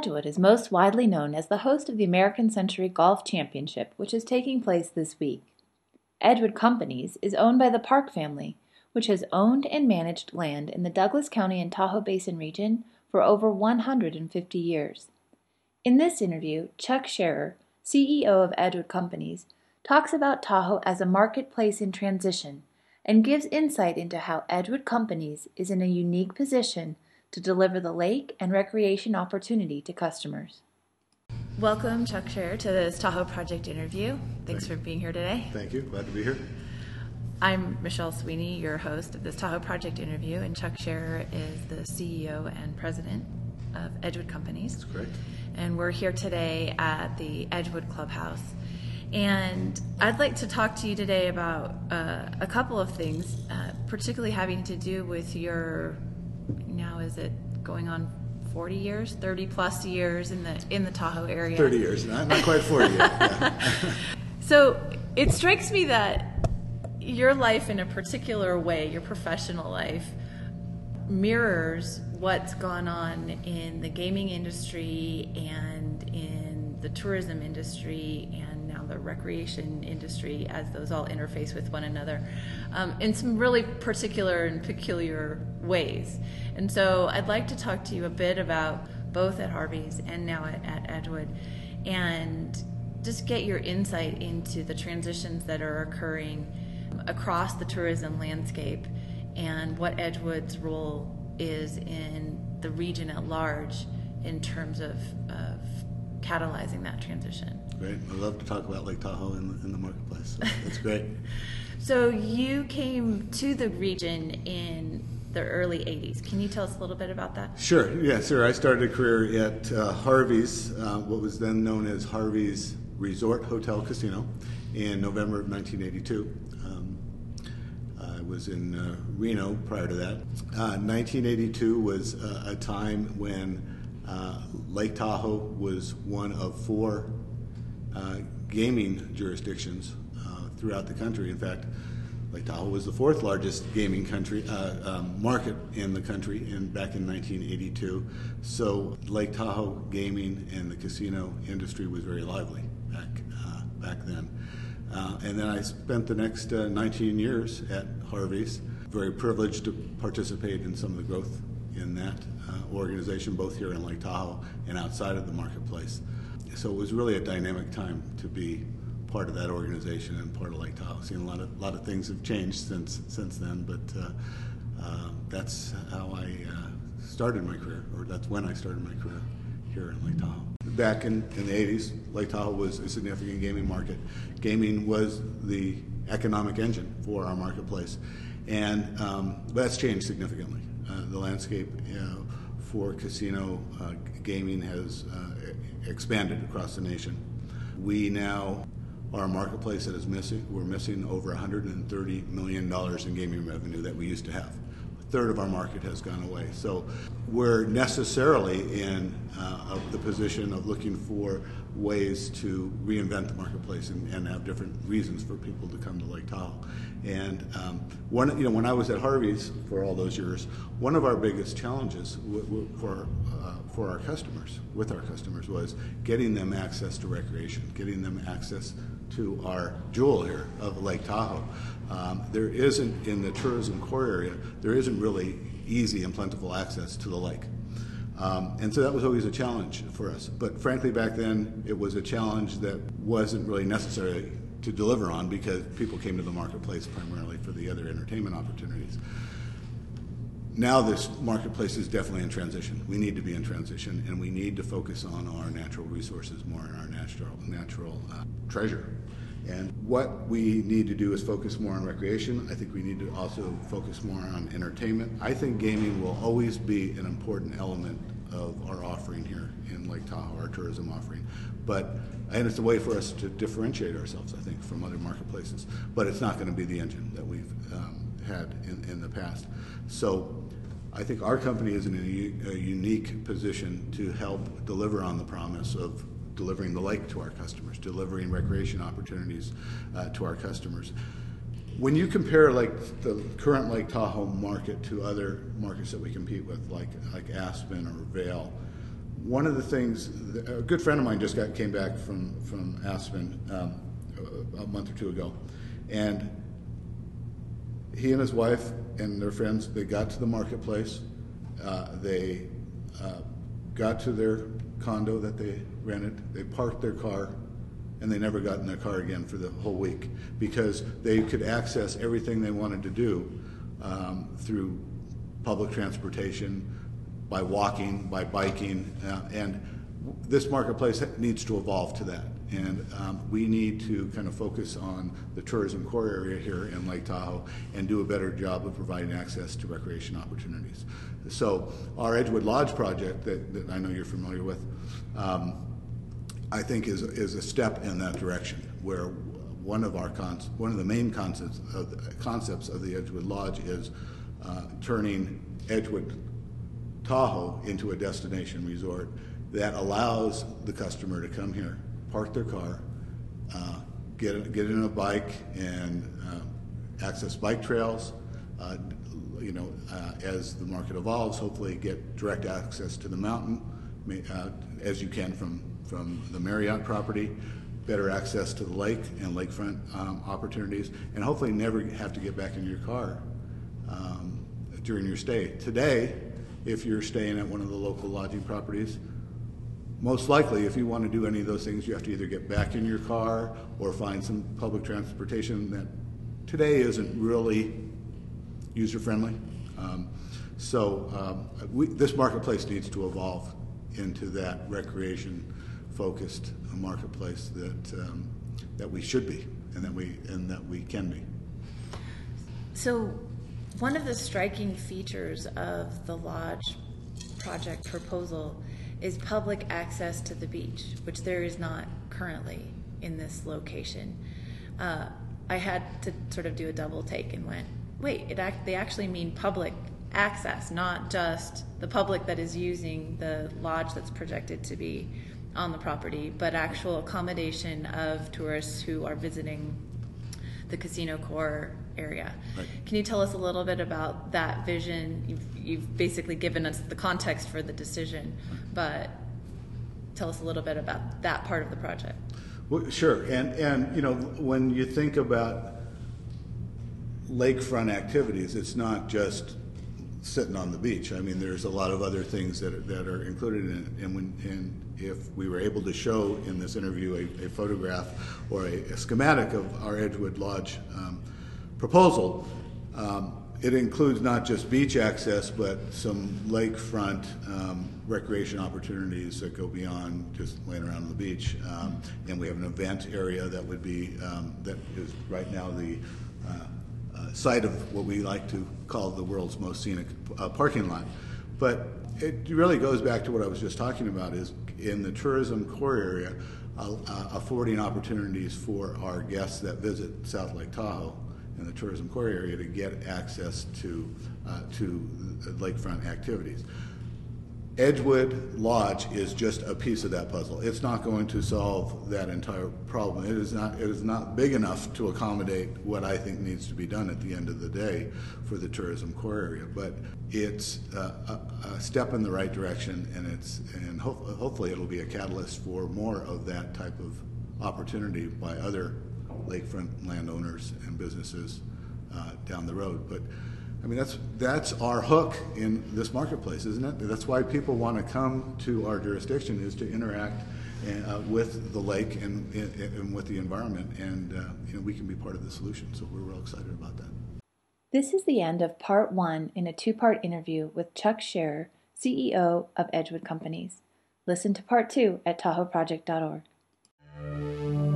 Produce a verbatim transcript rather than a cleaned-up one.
Edgewood is most widely known as the host of the American Century Golf Championship, which is taking place this week. Edgewood Companies is owned by the Park family, which has owned and managed land in the Douglas County and Tahoe Basin region for over one hundred fifty years. In this interview, Chuck Scherer, C E O of Edgewood Companies, talks about Tahoe as a marketplace in transition and gives insight into how Edgewood Companies is in a unique position to deliver the lake and recreation opportunity to customers. Welcome, Chuck Scherer, to this Tahoe Project interview. Thanks for being here today. Thank you. Glad to be here. I'm Michelle Sweeney, your host of this Tahoe Project interview, and Chuck Scherer is the C E O and president of Edgewood Companies. That's correct. And we're here today at the Edgewood Clubhouse. And I'd like to talk to you today about uh, a couple of things, uh, particularly having to do with your, now is it going on forty years, thirty plus years in the in the Tahoe area? thirty years, not, not quite forty yet. Yeah. So it strikes me that your life in a particular way, your professional life, mirrors what's gone on in the gaming industry and in the tourism industry and now the recreation industry, as those all interface with one another um, in some really particular and peculiar ways. And so I'd like to talk to you a bit about both at Harvey's and now at, at Edgewood, and just get your insight into the transitions that are occurring across the tourism landscape and what Edgewood's role is in the region at large in terms of, of catalyzing that transition. Great. I love to talk about Lake Tahoe in the, in the marketplace. So that's great. So you came to the region in the early eighties. Can you tell us a little bit about that? Sure. Yeah, sir. I started a career at uh, Harvey's, uh, what was then known as Harvey's Resort Hotel Casino, in November of nineteen eighty-two. Um, I was in uh, Reno prior to that. Uh, nineteen eighty-two was uh, a time when uh, Lake Tahoe was one of four uh, gaming jurisdictions uh, throughout the country. In fact, Lake Tahoe was the fourth largest gaming country uh, um, market in the country in back in nineteen eighty-two. So Lake Tahoe gaming and the casino industry was very lively back uh, back then. Uh, and then I spent the next uh, nineteen years at Harvey's. Very privileged to participate in some of the growth in that uh, organization, both here in Lake Tahoe and outside of the marketplace. So it was really a dynamic time to be part of that organization and part of Lake Tahoe. Seen a lot of lot of things have changed since since then, but uh, uh, that's how I uh, started my career, or that's when I started my career here in Lake Tahoe. Back in, in the eighties, Lake Tahoe was a significant gaming market. Gaming was the economic engine for our marketplace, and um, that's changed significantly. Uh, the landscape uh, for casino uh, gaming has uh, expanded across the nation. We now are a marketplace that is missing. We're missing over one hundred thirty million dollars in gaming revenue that we used to have. A third of our market has gone away. So we're necessarily in uh, the position of looking for ways to reinvent the marketplace and, and have different reasons for people to come to Lake Tahoe. And um, one, you know, when I was at Harvey's for all those years, one of our biggest challenges w- w- for uh, for our customers, with our customers, was getting them access to recreation, getting them access to our jewel here of Lake Tahoe. Um, there isn't, in the tourism core area, there isn't really easy and plentiful access to the lake. Um, and so that was always a challenge for us. But frankly, back then, it was a challenge that wasn't really necessary to deliver on because people came to the marketplace primarily for the other entertainment opportunities. Now this marketplace is definitely in transition. We need to be in transition, and we need to focus on our natural resources more, and our natural, natural uh, treasure. And what we need to do is focus more on recreation. I think we need to also focus more on entertainment. I think gaming will always be an important element of our offering here in Lake Tahoe, our tourism offering. But, and it's a way for us to differentiate ourselves, I think, from other marketplaces. But it's not going to be the engine that we've um, had in, in the past. So I think our company is in a, a unique position to help deliver on the promise of delivering the lake to our customers, delivering recreation opportunities uh, to our customers. When you compare like the current Lake Tahoe market to other markets that we compete with, like like Aspen or Vail, one of the things, a good friend of mine just got came back from, from Aspen um, a month or two ago, and he and his wife and their friends, they got to the marketplace, uh, they uh, got to their condo that they rented, they parked their car, and they never got in their car again for the whole week because they could access everything they wanted to do um, through public transportation, by walking, by biking, uh, and this marketplace needs to evolve to that. And um, we need to kind of focus on the tourism core area here in Lake Tahoe and do a better job of providing access to recreation opportunities. So our Edgewood Lodge project that, that I know you're familiar with, um, I think is, is a step in that direction, where one of our cons one of the main concepts of the, concepts of the Edgewood Lodge is uh, turning Edgewood Tahoe into a destination resort that allows the customer to come here, park their car, uh, get get in a bike, and uh, access bike trails. Uh, you know, uh, as the market evolves, hopefully get direct access to the mountain, uh, as you can from from the Marriott property. Better access to the lake and lakefront um, opportunities, and hopefully never have to get back in your car um, during your stay. Today, if you're staying at one of the local lodging properties, most likely if you want to do any of those things, you have to either get back in your car or find some public transportation that today isn't really user-friendly. Um, so um, we, this marketplace needs to evolve into that recreation-focused marketplace that um, that we should be, and that we and that we can be. So, one of the striking features of the lodge project proposal is public access to the beach, which there is not currently in this location. Uh, I had to sort of do a double take and went, wait, it act they actually mean public access, not just the public that is using the lodge that's projected to be on the property, but actual accommodation of tourists who are visiting the casino core area. Right. Can you tell us a little bit about that vision? You've, you've basically given us the context for the decision, but tell us a little bit about that part of the project. Well, sure, and and you know, when you think about lakefront activities, it's not just sitting on the beach. I mean, there's a lot of other things that are, that are included in it. And when and if we were able to show in this interview a, a photograph or a, a schematic of our Edgewood Lodge um, proposal, um, it includes not just beach access, but some lakefront um, recreation opportunities that go beyond just laying around on the beach. Um, and we have an event area that would be um, that is right now the uh, Uh, site of what we like to call the world's most scenic uh, parking lot. But it really goes back to what I was just talking about, is in the tourism core area, uh, uh, affording opportunities for our guests that visit South Lake Tahoe in the tourism core area to get access to, uh, to lakefront activities. Edgewood Lodge is just a piece of that puzzle. It's not going to solve that entire problem. It is not, it is not big enough to accommodate what I think needs to be done at the end of the day for the tourism core area. But it's uh, a, a step in the right direction, and it's and ho hopefully it'll be a catalyst for more of that type of opportunity by other lakefront landowners and businesses uh, down the road. But I mean, that's that's our hook in this marketplace, isn't it? That's why people want to come to our jurisdiction, is to interact uh, with the lake and, and, and with the environment, and uh, you know, we can be part of the solution. So we're real excited about that. This is the end of part one in a two-part interview with Chuck Scherer, C E O of Edgewood Companies. Listen to part two at tahoe project dot org.